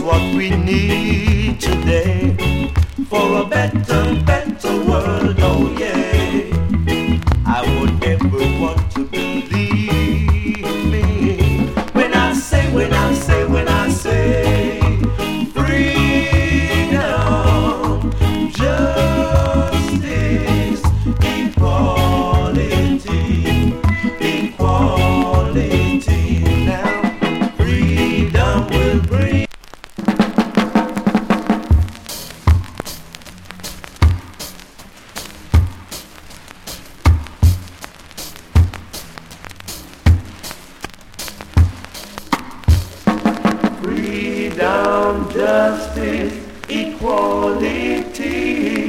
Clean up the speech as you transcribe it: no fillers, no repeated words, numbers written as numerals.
what we need today for a better world. Oh yeah, I would never want to believe me when I say freedom, justice, equality, equality. Now freedom will bring. Freedom, justice, equality.